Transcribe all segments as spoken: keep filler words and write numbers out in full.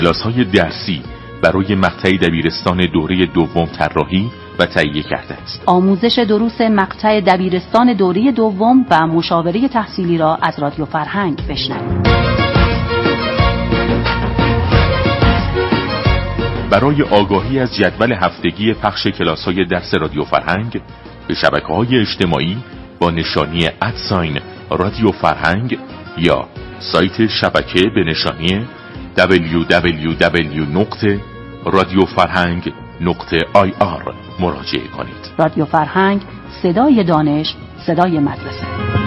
کلاس‌های درسی برای مقطع دبیرستان دوره دوم طراحی و تهیه کرده است. آموزش دروس مقطع دبیرستان دوره دوم و مشاوره تحصیلی را از رادیو فرهنگ بشنوید. برای آگاهی از جدول هفتگی پخش کلاس‌های درس رادیو فرهنگ به شبکه‌های اجتماعی با نشانی ادساین رادیو فرهنگ یا سایت شبکه به نشانی دبلیو دبلیو دبلیو نقطه رادیو فرهنگ نقطه آی آر مراجعه کنید. رادیو فرهنگ، صدای دانش، صدای مدرسه.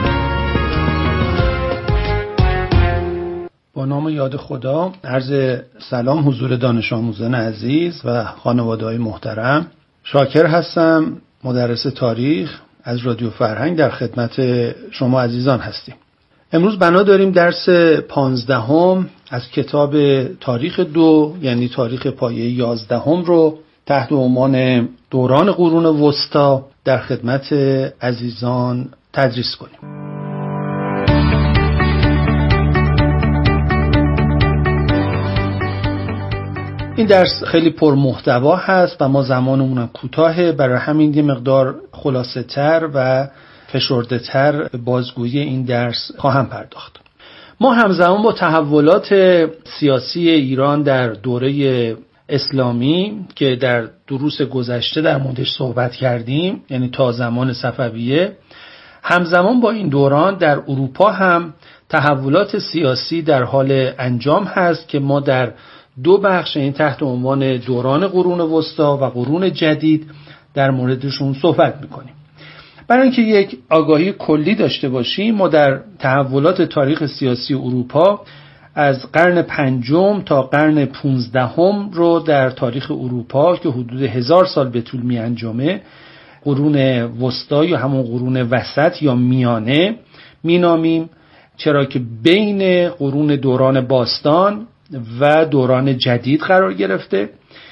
با نام یاد خدا، عرض سلام حضور دانش آموزان عزیز و خانواده‌های محترم. شاکر هستم، مدرس تاریخ از رادیو فرهنگ در خدمت شما عزیزان هستیم. امروز بنا داریم درس پانزدهم از کتاب تاریخ دو، یعنی تاریخ پایه یازدهم رو تحت عنوان دوران قرون وسطا در خدمت عزیزان تدریس کنیم. این درس خیلی پرمحتوا هست و ما زمانمون کوتاهه، برای همین یه مقدار خلاصه تر و فشرده تر بازگویی این درس خواهم پرداخت. ما همزمان با تحولات سیاسی ایران در دوره اسلامی که در دروس گذشته در موردش صحبت کردیم، یعنی تا زمان صفویه، همزمان با این دوران در اروپا هم تحولات سیاسی در حال انجام هست که ما در دو بخش، این تحت عنوان دوران قرون وسطا و قرون جدید، در موردشون صحبت میکنیم. برای اینکه یک آگاهی کلی داشته باشیم، ما در تحولات تاریخ سیاسی اروپا از قرن پنجم تا قرن پونزدهم رو در تاریخ اروپا که حدود هزار سال به طول می انجامه، قرون وسطا یا همون قرون وسط یا میانه می نامیم، چرا که بین قرون دوران باستان و دوران جدید قرار گرفته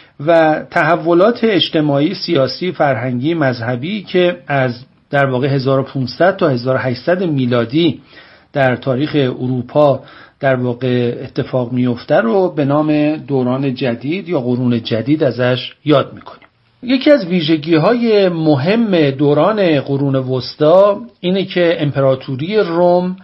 و تحولات اجتماعی، سیاسی، فرهنگی، مذهبی که از در واقع هزار و پانصد تا هزار و هشتصد میلادی در تاریخ اروپا در واقع اتفاق میفته رو به نام دوران جدید یا قرون جدید ازش یاد میکنیم. یکی از ویژگی‌های مهم دوران قرون وسطا اینه که امپراتوری روم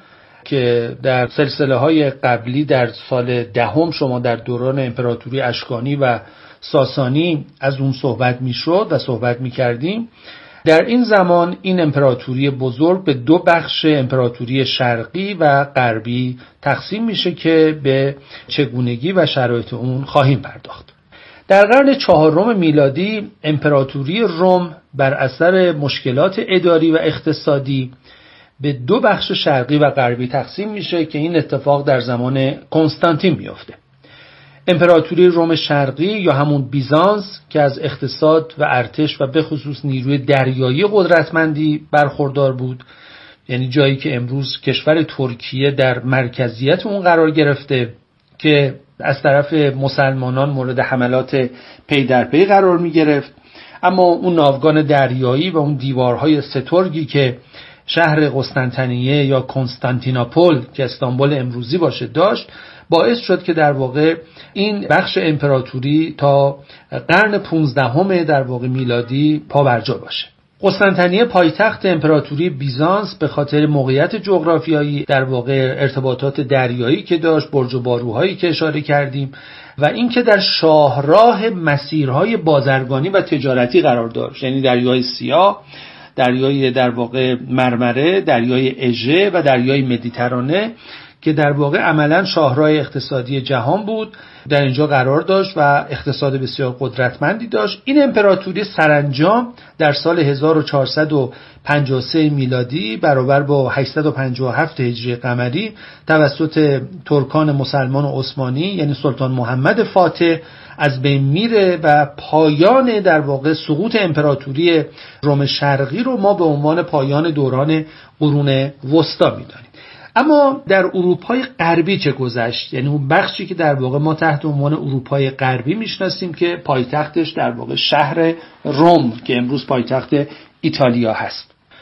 که در سلسله‌های قبلی در سال دهم شما در دوران امپراتوری اشکانی و ساسانی از اون صحبت میشد و صحبت میکردیم، در این زمان این امپراتوری بزرگ به دو بخش، امپراتوری شرقی و غربی، تقسیم میشه که به چگونگی و شرایط اون خواهیم پرداخت. در قرن چهارم میلادی امپراتوری روم بر اثر مشکلات اداری و اقتصادی به دو بخش شرقی و غربی تقسیم میشه که این اتفاق در زمان کنستانتین میفته. امپراتوری روم شرقی یا همون بیزانس که از اقتصاد و ارتش و به خصوص نیروی دریایی قدرتمندی برخوردار بود، یعنی جایی که امروز کشور ترکیه در مرکزیت اون قرار گرفته که از طرف مسلمانان مورد حملات پی در پی قرار می گرفت، اما اون ناوگان دریایی و اون دیوارهای سترگی که شهر قسطنطنیه یا کنستانتیناپل که استانبول امروزی باشه داشت، باعث شد که در واقع این بخش امپراتوری تا قرن پونزدهم در واقع میلادی پابرجا باشه. قسطنطنیه پایتخت امپراتوری بیزانس به خاطر موقعیت جغرافیایی، در واقع ارتباطات دریایی که داشت، برج و باروهایی که اشاره کردیم و اینکه در شاهراه مسیرهای بازرگانی و تجارتی قرار داشت، یعنی دریای سیاه، دریای در واقع مرمره، دریای اژه و دریای مدیترانه که در واقع عملاً شاهراه اقتصادی جهان بود، در اینجا قرار داشت و اقتصاد بسیار قدرتمندی داشت. این امپراتوری سرانجام در سال هزار و چهارصد و پنجاه و سه میلادی برابر با هشتصد و پنجاه و هفت هجری قمری توسط ترکان مسلمان و عثمانی، یعنی سلطان محمد فاتح، از بین میره و پایان در واقع سقوط امپراتوری روم شرقی رو ما به عنوان پایان دوران قرون وسطا میدانیم. اما در اروپای غربی چه گذشت؟ یعنی اون بخشی که در واقع ما تحت عنوان اروپای غربی میشناسیم که پایتختش در واقع شهر روم که امروز پایتخت ایتالیا هست.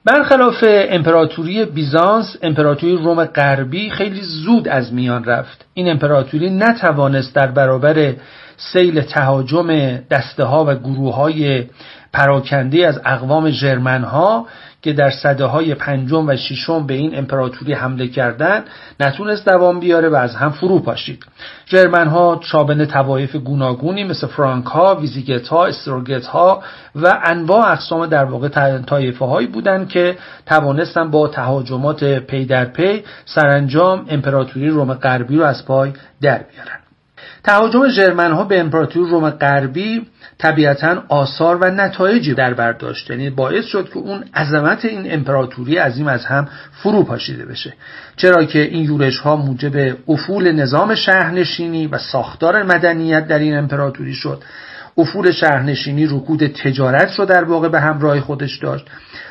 برخلاف امپراتوری بیزانس، امپراتوری روم غربی خیلی زود از میان رفت. این امپراتوری نتوانست در برابر سیل تهاجم دسته‌ها و گروه‌های پراکنده از اقوام ژرمن‌ها که در سده‌های پنجم و ششم به این امپراتوری حمله کردند نتونست دوام بیاره و از هم فرو پاشید. ژرمن‌ها شامل طوایف گوناگونی مثل فرانک‌ها، ویزیگت‌ها، استروگت‌ها و انواع اقسام در واقع طایفه‌هایی بودند که توانستن با تهاجمات پی در پی سرانجام امپراتوری روم غربی رو از پای در بیارن. تهاجم ژرمن‌ها به امپراتوری روم غربی طبیعتاً آثار و نتایجی در بر داشت، یعنی باعث شد که اون عظمت این امپراتوری عظیم از هم فرو پاشیده بشه، چرا که این یورش‌ها موجب افول نظام شهرنشینی و ساختار مدنیت در این امپراتوری شد. افول شهرنشینی رکود تجارت رو در واقع به همراه خودش داشت.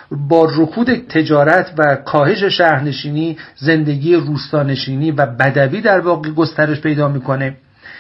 با رکود تجارت و کاهش شهرنشینی زندگی روستانشینی و بدوی در واقع گسترش پیدا میکنه.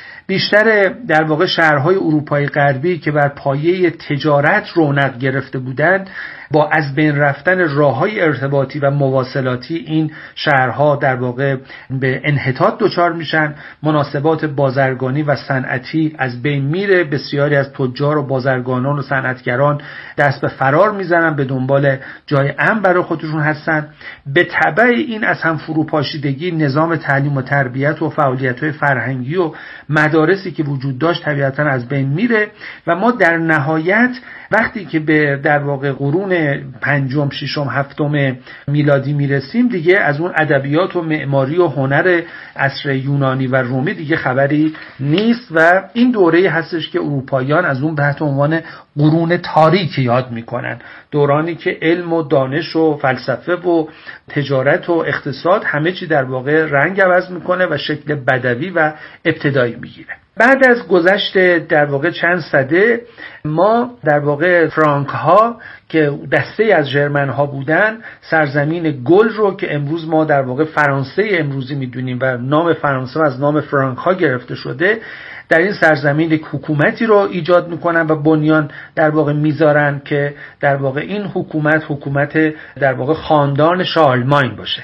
بیشتر در واقع شهرهای اروپای غربی که بر پایه تجارت رونق گرفته بودند، با از بین رفتن راههای ارتباطی و مواصلاتی این شهرها در واقع به انحطاط دچار میشن. مناسبات بازرگانی و صنعتی از بین میره. بسیاری از تجار و بازرگانان و صنعتگران دست به فرار میزنن، به دنبال جای امن برای خودشون هستن. به تبع این از هم فروپاشیدگی نظام تعلیم و تربیت و فعالیت‌های فرهنگی و مدارسی که وجود داشت طبیعتاً از بین میره و ما در نهایت وقتی که به در واقع قرون پنجم، ششم، هفتم میلادی میرسیم دیگه از اون ادبیات و معماری و هنر عصر یونانی و رومی دیگه خبری نیست و این دوره هستش که اروپاییان از اون تحت عنوان قرون تاریک یاد میکنن، دورانی که علم و دانش و فلسفه و تجارت و اقتصاد همه چی در واقع رنگ عوض میکنه و شکل بدوی و ابتدایی میگیره. بعد از گذشت در واقع چند سده ما در واقع فرانک ها که دسته از ژرمن ها بودن سرزمین گل رو که امروز ما در واقع فرانسه امروزی میدونیم و نام فرانسه از نام فرانک ها گرفته شده، در این سرزمین حکومتی رو ایجاد میکنن و بنیان در واقع میذارن که در واقع این حکومت حکومت در واقع خاندان شارلماین باشه.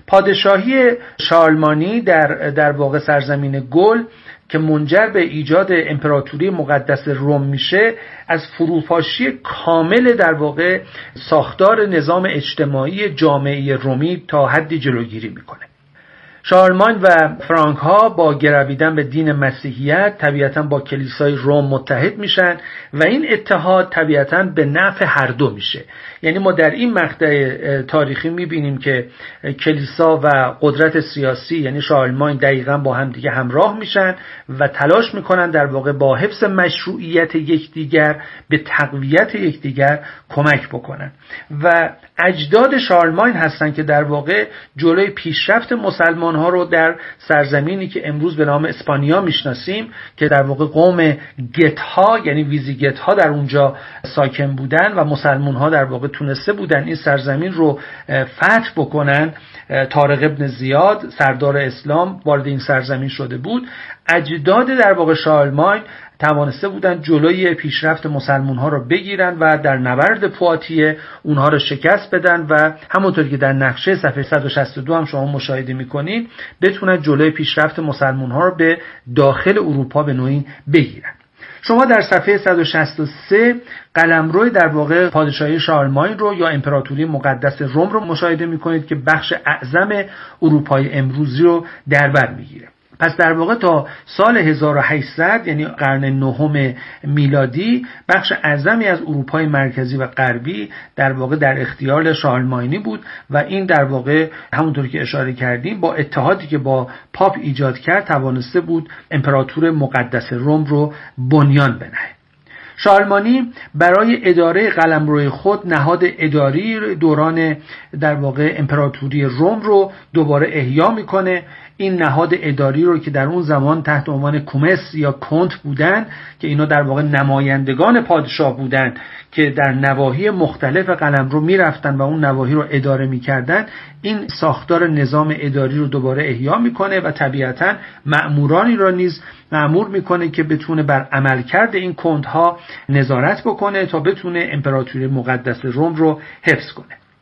پادشاهی شارلمانی در در واقع سرزمین گل که منجر به ایجاد امپراتوری مقدس روم میشه، از فروپاشی کامل در واقع ساختار نظام اجتماعی جامعه رومی تا حدی جلوگیری میکنه. شارلمان و فرانک ها با گرویدن به دین مسیحیت طبیعتاً با کلیسای روم متحد میشن و این اتحاد طبیعتاً به نفع هر دو میشه. یعنی ما در این مقطع تاریخی میبینیم که کلیسا و قدرت سیاسی یعنی شارلمان دقیقاً با هم دیگه همراه میشن و تلاش میکنن در واقع با حفظ مشروعیت یکدیگر به تقویت یکدیگر کمک بکنن و اجداد شارلمان هستن که در واقع جلوی پیشرفت مسلمان ها رو در سرزمینی که امروز به نام اسپانیا میشناسیم که در واقع قوم گت ها یعنی ویزیگت ها در اونجا ساکن بودن و مسلمان ها در واقع تونسته بودن این سرزمین رو فتح بکنن. طارق ابن زیاد سردار اسلام وارد این سرزمین شده بود. اجداد در واقع شارلمان توانسته بودن جلوی پیشرفت مسلمان ها رو بگیرن و در نبرد پواتیه اونها رو شکست بدن و همونطور که در نقشه صفحه صد و شصت و دو هم شما مشاهده میکنید بتونن جلوی پیشرفت مسلمان ها رو به داخل اروپا به نوعی بگیرن. شما در صفحه صد و شصت و سه قلمرو در واقع پادشاهی شارلمان رو یا امپراتوری مقدس روم رو مشاهده میکنید که بخش اعظم اروپای امروزی رو در بر میگیره. پس در واقع تا سال هزار و هشتصد یعنی قرن نهم میلادی بخش اعظمی از اروپای مرکزی و غربی در واقع در اختیار شارلمانی بود و این در واقع همونطور که اشاره کردیم با اتحادی که با پاپ ایجاد کرد توانسته بود امپراتور مقدس روم رو بنیان بنهه. شارلمانی برای اداره قلمروی خود نهاد اداری دوران در واقع امپراتوری روم رو دوباره احیا میکنه. این نهاد اداری رو که در اون زمان تحت عنوان کومس یا کنت بودن که اینا در واقع نمایندگان پادشاه بودن که در نواحی مختلف قلمرو میرفتن و اون نواحی رو اداره میکردن، این ساختار نظام اداری رو دوباره احیا میکنه و طبیعتاً مأمورانی رو نیز مأمور میکنه که بتونه بر عملکرد این کنت‌ها نظارت بکنه تا بتونه امپراتوری مقدس روم رو حفظ کنه.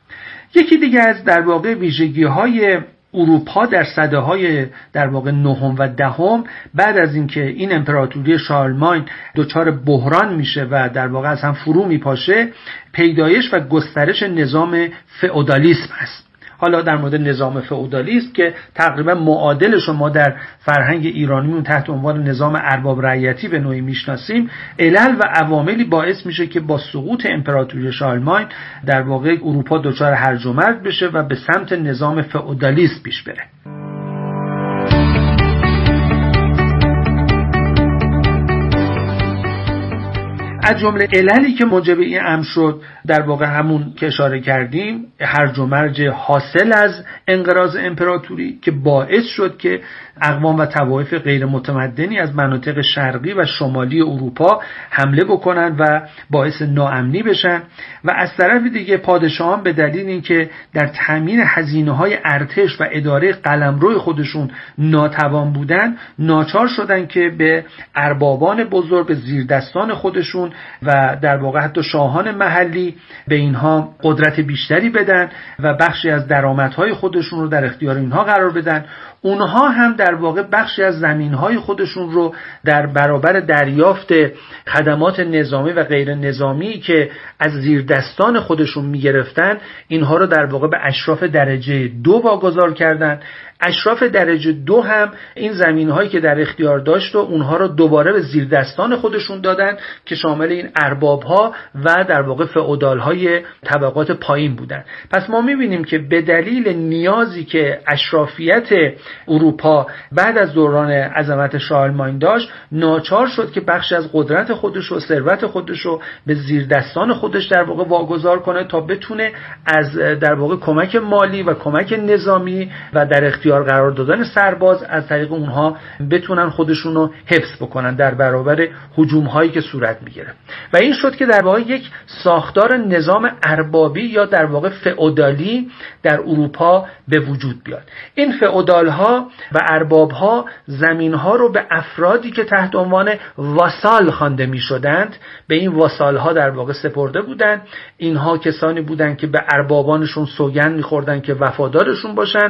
یکی دیگه از در واقع ویژگی‌های اروپا در سده‌های در واقع نهم و دهم بعد از اینکه این امپراتوری شارلماین دچار بحران میشه و در واقع از هم فرو میپاشه، پیدایش و گسترش نظام فئودالیسم است. حالا در مورد نظام فئودالیسم که تقریبا معادلش ما در فرهنگ ایرانیمون تحت عنوان نظام ارباب رعیتی به نوعی میشناسیم، علل و عواملی باعث میشه که با سقوط امپراتوری شارلماین در واقع اروپا دچار هرج و مرج بشه و به سمت نظام فئودالیسم پیش بره. از جمله عللی که موجب این امر شد در واقع همون که اشاره کردیم، هرج و مرج حاصل از انقراض امپراتوری که باعث شد که اقوام و طوایف غیر متمدنی از مناطق شرقی و شمالی اروپا حمله بکنن و باعث ناامنی بشن و از طرف دیگه پادشاهان به دلیل اینکه در تامین هزینه‌های ارتش و اداره قلمرو خودشون ناتوان بودن، ناچار شدن که به اربابان بزرگ، به زیردستان خودشون و در واقع حتی شاهان محلی به اینها قدرت بیشتری بدن و بخشی از درآمدهای خودشون رو در اختیار اینها قرار بدن. اونها هم در واقع بخشی از زمینهای خودشون رو در برابر دریافت خدمات نظامی و غیر نظامی که از زیردستان خودشون میگرفتن، اینها رو در واقع به اشراف درجه دو واگذار کردن. اشراف درجه دو هم این زمینهایی که در اختیار داشت و اونها رو دوباره به زیردستان خودشون دادن که شامل این اربابها و در واقع فئودالهای طبقات پایین بودن. پس ما میبینیم که به دلیل نیازی که اشرافیت اروپا بعد از دوران عظمت شارلماین داشت، ناچار شد که بخشی از قدرت خودش و ثروت خودش رو به زیردستان خودش در واقع واگذار کنه تا بتونه از در واقع کمک مالی و کمک نظامی و در اختیار قرار دادن سرباز از طریق اونها بتونن خودشون رو حفظ بکنن در برابر هجوم هایی که صورت میگیره. و این شد که در واقع یک ساختار نظام اربابی یا در واقع فئودالی در اروپا به وجود بیاد. این فئودال ها و ارباب ها زمین ها رو به افرادی که تحت عنوان واسال خوانده می شدند به این واسال ها در واقع سپرده بودند. اینها کسانی بودند که به اربابانشون سوگند می‌خوردن که وفادارشون باشن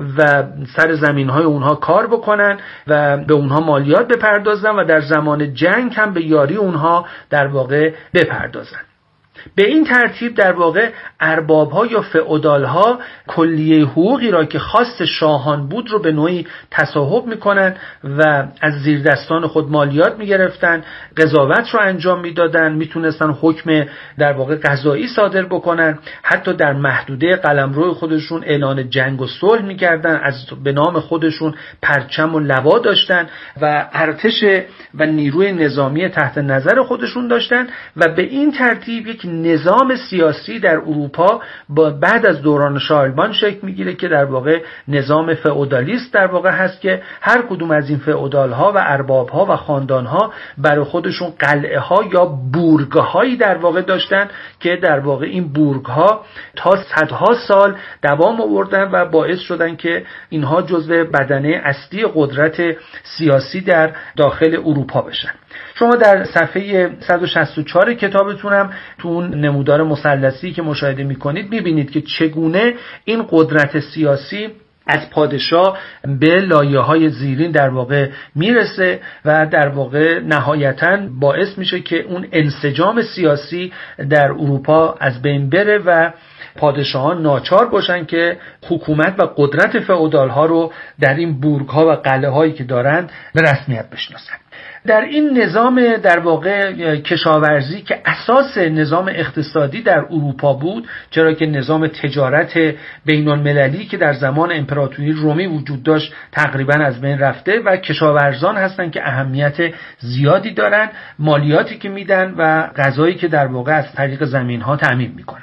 و سر زمین های اونها کار بکنن و به اونها مالیات بپردازن و در زمان جنگ هم به یاری اونها در واقع بپردازن. به این ترتیب در واقع ارباب‌ها یا فئودال‌ها کلیه حقوقی را که خاص شاهان بود رو به نوعی تصاحب می‌کنن و از زیردستان خود مالیات می‌گرفتن، قضاوت رو انجام می‌دادن، می‌تونستن حکم در واقع قضایی صادر بکنن، حتی در محدوده قلمرو خودشون اعلان جنگ و صلح می‌کردن، از به نام خودشون پرچم و لوا داشتن و ارتش و نیروی نظامی تحت نظر خودشون داشتن و به این ترتیب یک نظام سیاسی در اروپا با بعد از دوران شارلمان شکل میگیره که در واقع نظام فئودالیست در واقع هست که هر کدوم از این فئودال‌ها و ارباب‌ها و خاندان‌ها برای خودشون قلعه‌ها یا بورگ‌هایی در واقع داشتن که در واقع این بورگ‌ها تا صدها سال دوام آوردن و باعث شدن که اینها جزو بدنه اصلی قدرت سیاسی در داخل اروپا بشن. شما در صفحه صد و شصت و چهار کتابتونم تو اون نمودار مثلثی که مشاهده می‌کنید می‌بینید که چگونه این قدرت سیاسی از پادشاه به لایه‌های زیرین در واقع میرسه و در واقع نهایتاً باعث میشه که اون انسجام سیاسی در اروپا از بین بره و پادشاهان ناچار باشن که حکومت و قدرت فئودال‌ها رو در این بورگ‌ها و قلعه‌هایی که دارند به رسمیت بشناسن. در این نظام در واقع کشاورزی که اساس نظام اقتصادی در اروپا بود، چرا که نظام تجارت بین المللی که در زمان امپراتوری رومی وجود داشت تقریبا از بین رفته و کشاورزان هستن که اهمیت زیادی دارن، مالیاتی که میدن و غذایی که در واقع از طریق زمین‌ها تأمین میکنن.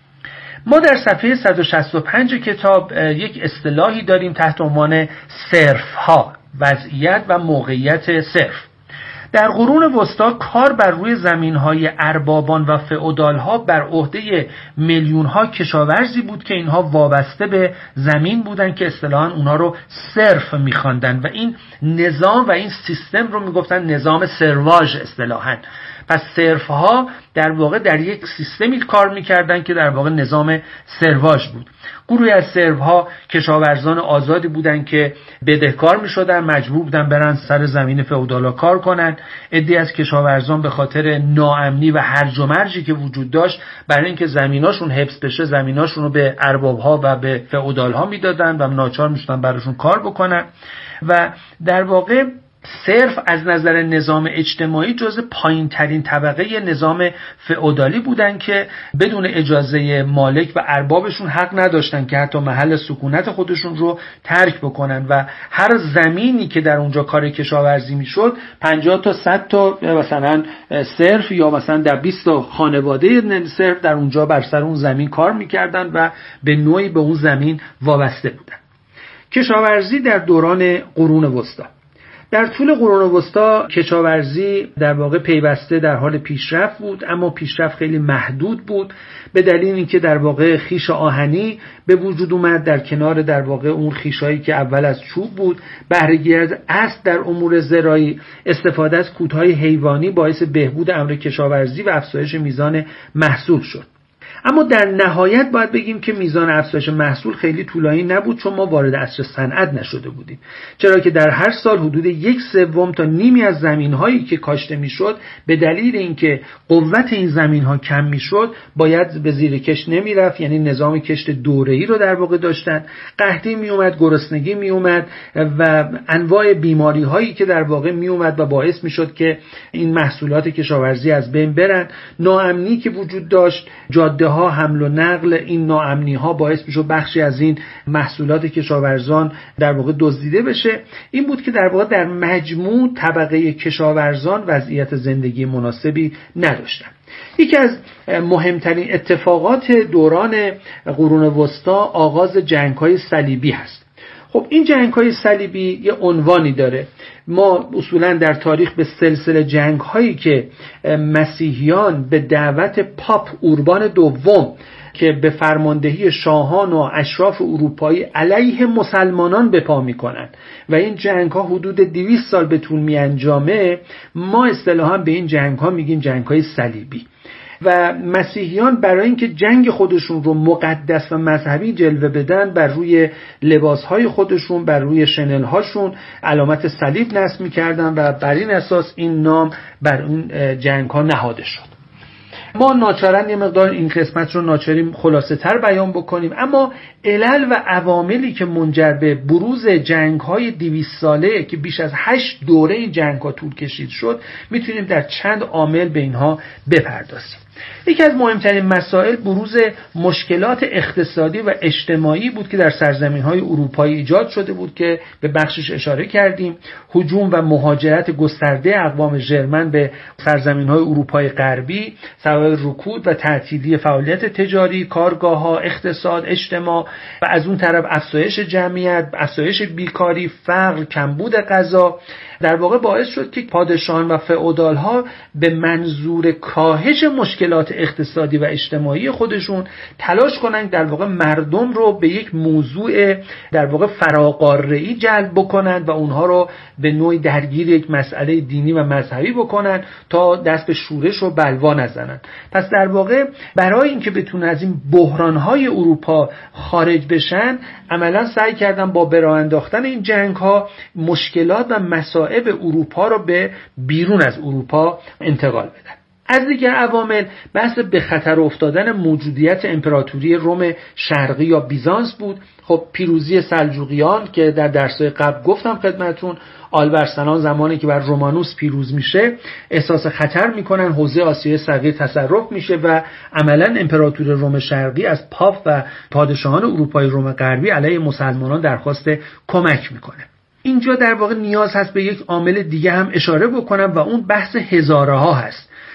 ما در صفحه صد و شصت و پنج کتاب یک اصطلاحی داریم تحت عنوان صرف‌ها، وضعیت و موقعیت صرف. در قرون وسطا کار بر روی زمین‌های اربابان و فئودال‌ها بر عهده میلیون‌ها کشاورزی بود که اینها وابسته به زمین بودن که اصطلاحاً اونها رو صرف می‌خواندن و این نظام و این سیستم رو میگفتن نظام سرواژ اصطلاحاً. پس صرف‌ها در واقع در یک سیستمی کار می‌کردن که در واقع نظام سرواژ بود. گروهی از صرف‌ها کشاورزان آزادی بودن که بدهکار می‌شدن، مجبور بودن برن سر زمین فئودالا کار کنن. عده‌ای از کشاورزان به خاطر ناامنی و هرج و مرجی که وجود داشت برای اینکه زمیناشون حفظ بشه زمیناشون رو به ارباب‌ها و به فئودال‌ها میدادن و ناچار می‌شدن براشون کار بکنن و در واقع صرف از نظر نظام اجتماعی جزء پایین ترین طبقه نظام فئودالی بودن که بدون اجازه مالک و اربابشون حق نداشتن که حتی محل سکونت خودشون رو ترک بکنن و هر زمینی که در اونجا کار کشاورزی میشد پنجاه تا صد تا مثلا صرف یا مثلا در بیست تا خانواده صرف در اونجا بر سر اون زمین کار میکردن و به نوعی به اون زمین وابسته بودن. کشاورزی در دوران قرون وسطا. در طول قرون وسطا کشاورزی در واقع پیوسته در حال پیشرفت بود، اما پیشرفت خیلی محدود بود به دلیل اینکه در واقع خیش آهنی به وجود اومد در کنار در واقع اون خیشایی که اول از چوب بود. بهره‌گیری از اسب در امور زراعی، استفاده از کودهای حیوانی باعث بهبود امر کشاورزی و افزایش میزان محصول شد. اما در نهایت باید بگیم که میزان افزایش محصول خیلی طولانی نبود چون ما وارد عصر صنعت نشده بودیم، چرا که در هر سال حدود یک سوم تا نیمی از زمین‌هایی که کاشته میشد به دلیل اینکه قوت این زمین‌ها کم میشد باید به زیر کشت نمیرفت، یعنی نظام کشت دوره‌ای رو در واقع داشتن. قحطی میومد، گرسنگی میومد و انواع بیماری‌هایی که در واقع میومد و باعث میشد که این محصولات کشاورزی از بین برن. ناامنی که وجود داشت، جاده ها حمل و نقل، این ناامنی ها باعث میشه بخشی از این محصولات کشاورزان در واقع دزدیده بشه. این بود که در واقع در مجموع طبقه کشاورزان وضعیت زندگی مناسبی نداشتن. یکی از مهمترین اتفاقات دوران قرون وسطا آغاز جنگ‌های صلیبی هست. خب این جنگ‌های صلیبی یه عنوانی داره. ما اصولاً در تاریخ به سلسله جنگ‌هایی که مسیحیان به دعوت پاپ اوربان دوم که به فرماندهی شاهان و اشراف اروپایی علیه مسلمانان به پا می‌کنند و این جنگ‌ها حدود دویست سال به طول می‌انجامه، ما اصطلاحاً به این جنگ‌ها میگیم جنگ‌های صلیبی. و مسیحیان برای اینکه جنگ خودشون رو مقدس و مذهبی جلوه بدن بر روی لباسهای خودشون، بر روی شنلهاشون علامت صلیب نصب می‌کردن و بر این اساس این نام بر اون جنگ‌ها نهاده شد. ما ناچارن یه مقدار این قسمت رو ناچاریم خلاصه تر بیان بکنیم، اما علل و عواملی که منجر به بروز جنگ‌های دویست ساله که بیش از هشت دوره این جنگ‌ها طول کشید شد میتونیم در چند عامل به اینها بپردازیم. یکی از مهمترین مسائل بروز مشکلات اقتصادی و اجتماعی بود که در سرزمین‌های اروپایی ایجاد شده بود که به بخشش اشاره کردیم. هجوم و مهاجرت گسترده اقوام ژرمن به سرزمین‌های اروپای غربی سبب رکود و تعطیلی فعالیت تجاری، کارگاه‌ها، اقتصاد، اجتماع و از اون طرف افزایش جمعیت، افزایش بیکاری، فقر، کمبود غذا در واقع باعث شد که پادشاهان و فئودال‌ها به منظور کاهش مشکلات اقتصادی و اجتماعی خودشون تلاش کنند در واقع مردم رو به یک موضوع در واقع فراقاره‌ای جلب بکنند و اونها رو به نوعی درگیر یک مسئله دینی و مذهبی بکنند تا دست به شورش و بلوا نزنند. پس در واقع برای اینکه بتونن از این بحران‌های اروپا خارج بشن عملاً سعی کردن با به راه انداختن این جنگ‌ها مشکلات و مسائل به اروپا رو به بیرون از اروپا انتقال بدن. از دیگر عوامل بحث به خطر افتادن موجودیت امپراتوری روم شرقی یا بیزانس بود. خب پیروزی سلجوقیان که در درس‌های قبل گفتم خدمتتون، آلبرسلان زمانی که بر رومانوس پیروز میشه احساس خطر میکنن، حوزه آسیای صغیر تصرف میشه و عملاً امپراتوری روم شرقی از پاپ و پادشاهان اروپای روم غربی علیه مسلمانان درخواست کمک میکنه. اینجا در واقع نیاز هست به یک عامل دیگه هم اشاره بکنم و اون بحث هزاره ها هست.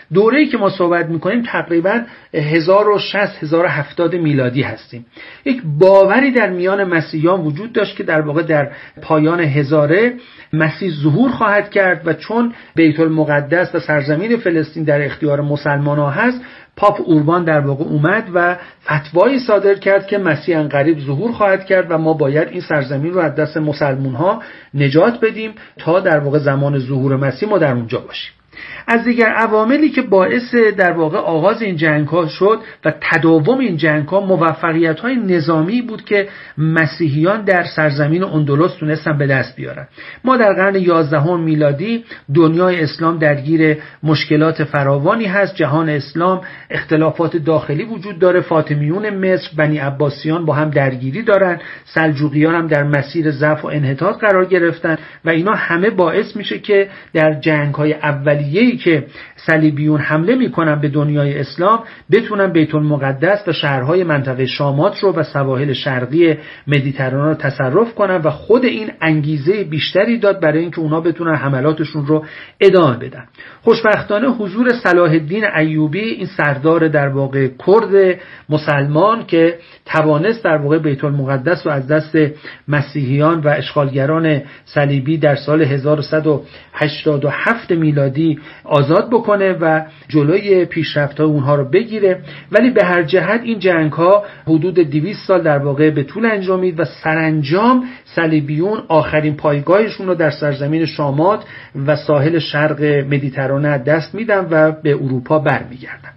دوره‌ای که ما صحبت می‌کنیم تقریباً هزار و شصت هزار و هفتاد میلادی هستیم. یک باوری در میان مسیحیان وجود داشت که در واقع در پایان هزاره مسیح ظهور خواهد کرد و چون بیت المقدس و سرزمین فلسطین در اختیار مسلمان‌ها هست، پاپ اوربان در واقع اومد و فتوایی صادر کرد که مسیح انقریب ظهور خواهد کرد و ما باید این سرزمین رو از دست مسلمان‌ها نجات بدیم تا در واقع زمان ظهور مسیح ما در اونجا باشیم. از دیگر عواملی که باعث در واقع آغاز این جنگ‌ها شد و تداوم این جنگ‌ها موفقیت‌های نظامی بود که مسیحیان در سرزمین اندلس تونستن به دست بیارن. ما در قرن یازدهم میلادی دنیای اسلام درگیر مشکلات فراوانی هست. جهان اسلام اختلافات داخلی وجود داره. فاطمیون مصر، بنی عباسیان با هم درگیری دارن. سلجوقیان هم در مسیر ضعف و انحطاط قرار گرفتن و اینا همه باعث میشه که در جنگ‌های اولیه‌ای که صلیبیون حمله میکنن به دنیای اسلام بتونن بیت المقدس و شهرهای منطقه شامات رو و سواحل شرقی مدیترانه رو تصرف کنن و خود این انگیزه بیشتری داد برای اینکه اونا بتونن حملاتشون رو ادامه بدن. خوشبختانه حضور صلاح الدین ایوبی، این سردار در واقع کرد مسلمان که توانست در واقع بیت المقدس رو از دست مسیحیان و اشغالگران صلیبی در سال هزار و صد و هشتاد و هفت میلادی آزاد بکنه و جلوی پیشرفت‌های اونها رو بگیره، ولی به هر جهت این جنگ‌ها حدود دویست سال در واقع به طول انجامید و سرانجام صلیبیون آخرین پایگاهشون رو در سرزمین شامات و ساحل شرق مدیترانه دست میدن و به اروپا برمیگردن.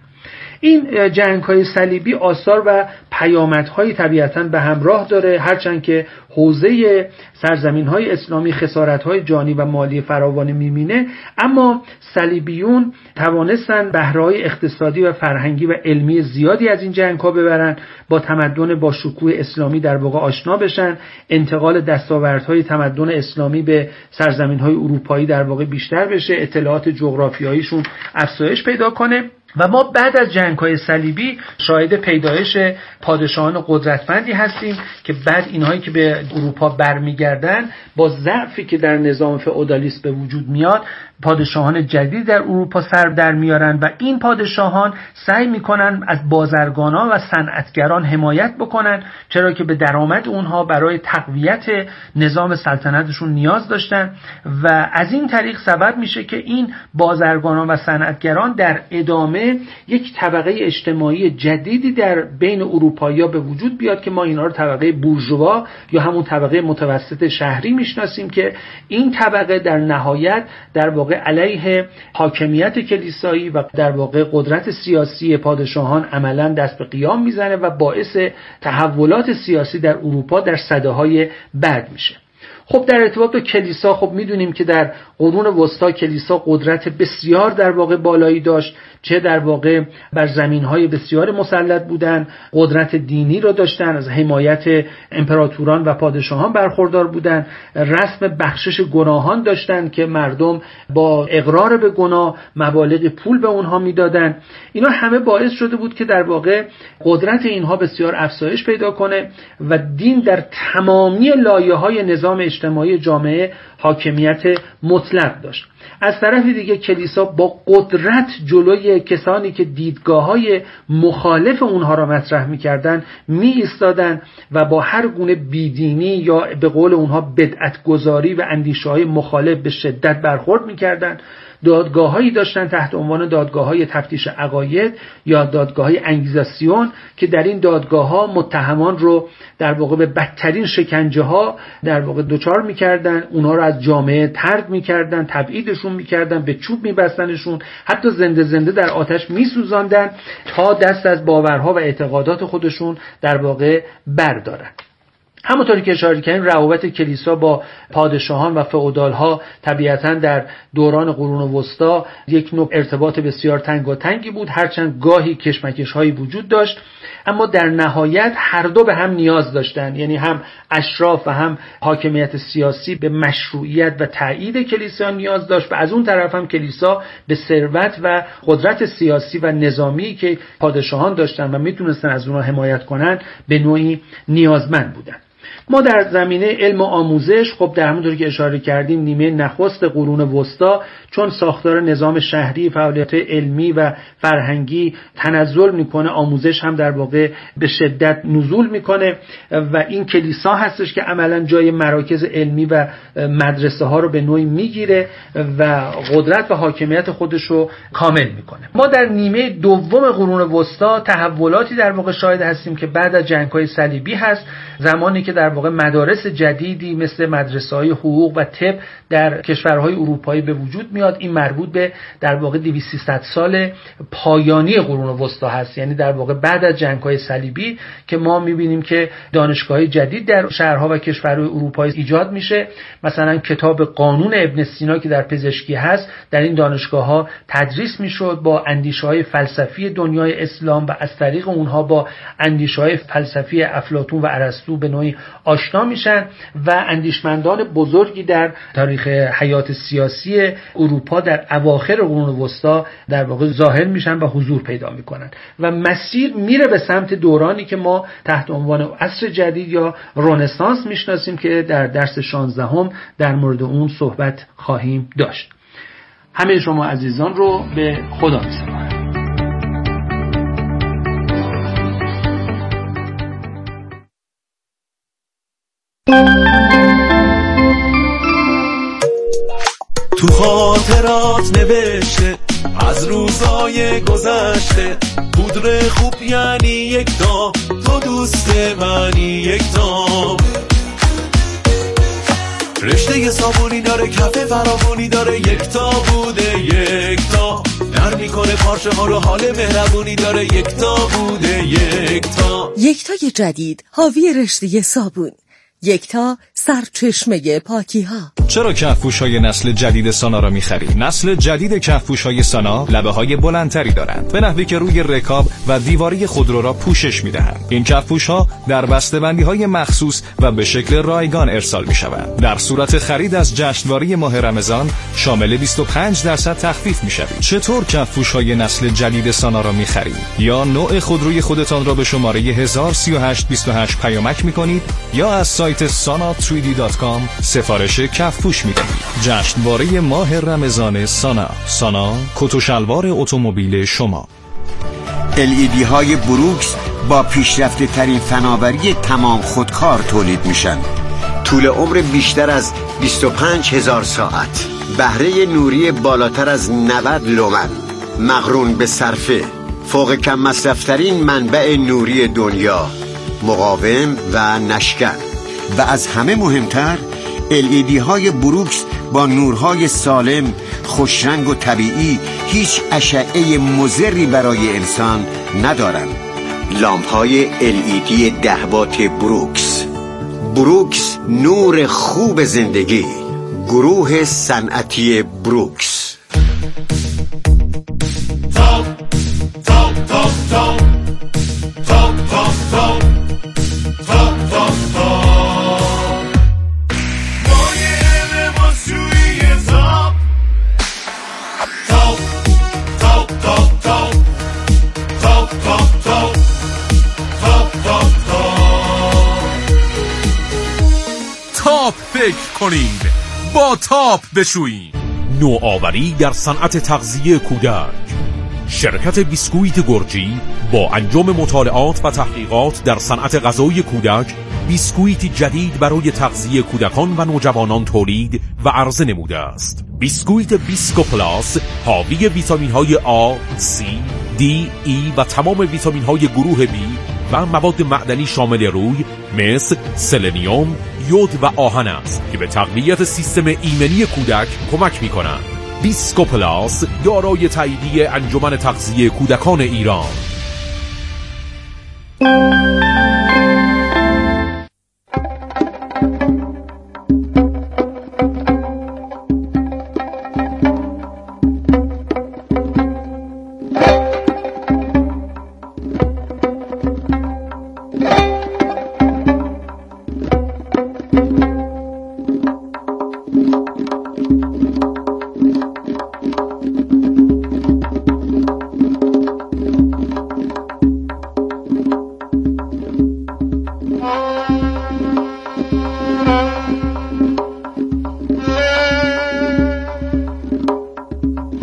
این جنگ‌های صلیبی آثار و پیامدهای طبیعتاً به همراه داره، هرچند که حوزه سرزمین‌های اسلامی خسارت‌های جانی و مالی فراوانی می‌بینه، اما صلیبیون توانستن بهره‌های اقتصادی و فرهنگی و علمی زیادی از این جنگ‌ها ببرن، با تمدن با شکوه اسلامی در واقع آشنا بشن، انتقال دستاوردهای تمدن اسلامی به سرزمین‌های اروپایی در واقع بیشتر بشه، اطلاعات جغرافیاییشون افزایش پیدا کنه. و ما بعد از جنگ‌های صلیبی شاهد پیدایش پادشاهان قدرتمندی هستیم که بعد اینهایی که به اروپا برمیگردن با ضعفی که در نظام فئودالیسم به وجود میاد پادشاهان جدید در اروپا سر در میارن و این پادشاهان سعی میکنن از بازرگانان و صنعتگران حمایت بکنن، چرا که به درآمد اونها برای تقویت نظام سلطنتشون نیاز داشتن و از این طریق سبب میشه که این بازرگانان و صنعتگران در ادامه یک طبقه اجتماعی جدیدی در بین اروپایی‌ها به وجود بیاد که ما اینا رو طبقه بورژوا یا همون طبقه متوسط شهری میشناسیم که این طبقه در نهایت در واقع علیه حاکمیت کلیسایی و در واقع قدرت سیاسی پادشاهان عملاً دست به قیام میزنه و باعث تحولات سیاسی در اروپا در سده‌های بعد میشه. خب در ارتباط با کلیسا خب میدونیم که در قرون وسطا کلیسا قدرت بسیار در واقع بالایی داشت، چه در واقع بر زمینهای بسیار مسلط بودن، قدرت دینی رو داشتن، از حمایت امپراتوران و پادشاهان برخوردار بودن، رسم بخشش گناهان داشتن که مردم با اقرار به گناه مبالغ پول به اونها میدادن. اینا همه باعث شده بود که در واقع قدرت اینها بسیار افزایش پیدا کنه و دین در تمامی لایه‌های نظام اجتماعی جامعه حاکمیت مطلق داشت. از طرف دیگه کلیسا با قدرت جلوی کسانی که دیدگاه‌های مخالف اونها را مطرح می‌کردن می ایستادن و با هر گونه بیدینی یا به قول اونها بدعت‌گذاری و اندیشه‌های مخالف به شدت برخورد می‌کردن. دادگاه‌هایی داشتن تحت عنوان دادگاه‌های تفتیش عقاید یا دادگاه‌های انگیزاسیون که در این دادگاه‌ها متهمان رو در واقع به بدترین شکنجه‌ها در واقع دچار می‌کردن، اونها رو از جامعه طرد می‌کردن، تبعیدشون می‌کردن، به چوب می‌بستنشون، حتی زنده زنده در آتش می‌سوزاندن تا دست از باورها و اعتقادات خودشون در واقع بردارن. همونطوری که اشاره کردیم روابط کلیسا با پادشاهان و فئودال‌ها طبیعتاً در دوران قرون وسطا یک نوع ارتباط بسیار تنگاتنگی بود، هرچند گاهی کشمکش‌هایی وجود داشت، اما در نهایت هر دو به هم نیاز داشتن، یعنی هم اشراف و هم حاکمیت سیاسی به مشروعیت و تایید کلیسا نیاز داشت و از اون طرف هم کلیسا به ثروت و قدرت سیاسی و نظامی که پادشاهان داشتن و میتونستن از اونها حمایت کنن به نوعی نیازمند بودن. ما در زمینه علم و آموزش خب در همونطور که اشاره کردیم نیمه نخست قرون وسطا چون ساختار نظام شهری، فعالیت علمی و فرهنگی تنزل میکنه، آموزش هم در واقع به شدت نزول میکنه و این کلیسا هستش که عملا جای مراکز علمی و مدرسه ها رو به نوعی میگیره و قدرت و حاکمیت خودش رو کامل میکنه. ما در نیمه دوم قرون وسطا تحولاتی در واقع شاهد هستیم که بعد از جنگ‌های صلیبی هست، زمانی که در واقع مدارس جدیدی مثل مدرسه‌های حقوق و طب در کشورهای اروپایی به وجود میاد. این مربوط به در واقع دویست سیصد سال پایانی قرون وسطا هست، یعنی در واقع بعد از جنگ‌های صلیبی که ما می‌بینیم که دانشگاه‌های جدید در شهرها و کشورهای اروپایی ایجاد میشه. مثلا کتاب قانون ابن سینا که در پزشکی هست در این دانشگاه‌ها تدریس میشد، با اندیشه‌های فلسفی دنیای اسلام و از طریق اونها با اندیشه‌های فلسفی افلاطون و ارسطو به نوعی آشنا میشن و اندیشمندان بزرگی در تاریخ حیات سیاسی اروپا در اواخر قرون وسطا در واقع ظاهر میشن و حضور پیدا میکنن و مسیر میره به سمت دورانی که ما تحت عنوان عصر جدید یا رنسانس میشناسیم که در درس شانزدهم در مورد اون صحبت خواهیم داشت. همه شما عزیزان رو به خدا میسپارم. تو خاطرات نوشته از روزای گذشته، پودر خوب یعنی یک تا، تو دوست منی یک تا. رشته صابونی داره، کف فراوانی داره، یک تا بوده یک تا. نر میکنه پارچه ها رو، حال مهربونی داره، یک تا بوده یک تا. یک تای جدید حاوی رشته صابون، یکتا سرچشمه پاکی ها. چرا کفپوش های نسل جدید سانا را میخری؟ نسل جدید کفپوش های سانا لبه های بلندتری دارند، به نحوی که روی رکاب و دیواری خودرو را پوشش میدهند. این کفپوش ها در بسته‌بندی های مخصوص و به شکل رایگان ارسال میشوند. در صورت خرید از جشنواره ماه رمضان شامل بیست و پنج درصد تخفیف میشوید. چطور کفپوش های نسل جدید سانا را میخرید؟ یا نوع خودروی خودتان را به شماره هزار و سی و هشت بیست و هشت پیامک میکنید یا از سایت سانا تری دی دات کام سفارش کفپوش میدهید. جشنواره ماه رمضان سانا. سانا، کت و شلوار اتومبیل شما. ال ای دی های بروکس با پیشرفته ترین فناوری تمام خودکار تولید میشن. طول عمر بیشتر از بیست و پنج هزار ساعت، بهره نوری بالاتر از نود لومن، مقرون به صرفه، فوق کم مصرفترین منبع نوری دنیا، مقاوم و نشکن. و از همه مهمتر ال ای دی های بروکس با نورهای سالم، خوشرنگ و طبیعی هیچ اشعه مضری برای انسان ندارند. لامپ های ال ای دی ده وات بروکس. بروکس، نور خوب زندگی. گروه صنعتی بروکس. تاپ تاپ تاپ تاپ تاپ تاپ تاپ تاپ تاپ تاپ مایه لباسشویی تاپ تاپ تاپ تاپ تاپ تاپ تاپ تاپ تاپ تاپ تاپ تاپ فکر کنین، با تاپ بشویین. نوآوری در صنعت تغذیه کودک. شرکت بیسکویت گرجی با انجام مطالعات و تحقیقات در صنعت غذای کودک بیسکویتی جدید برای تغذیه کودکان و نوجوانان تولید و عرضه نموده است. بیسکویت بیسکو پلاس حاوی ویتامین های آ، سی، دی، ای و تمام ویتامین های گروه بی و مواد معدنی شامل روی مثل سلنیوم، یود و آهن است که به تقویت سیستم ایمنی کودک کمک می کنند. بیسکو پلاس دارای تاییدیه انجمن تغذیه کودکان ایران.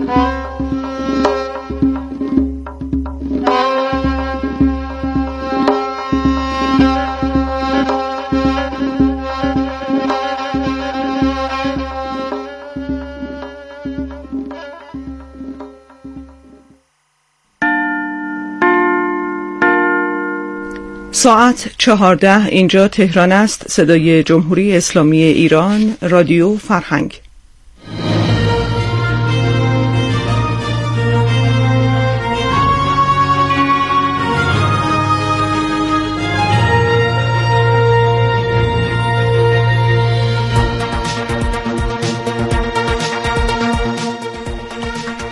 ساعت چهارده، اینجا تهران است. صدای جمهوری اسلامی ایران، رادیو فرهنگ.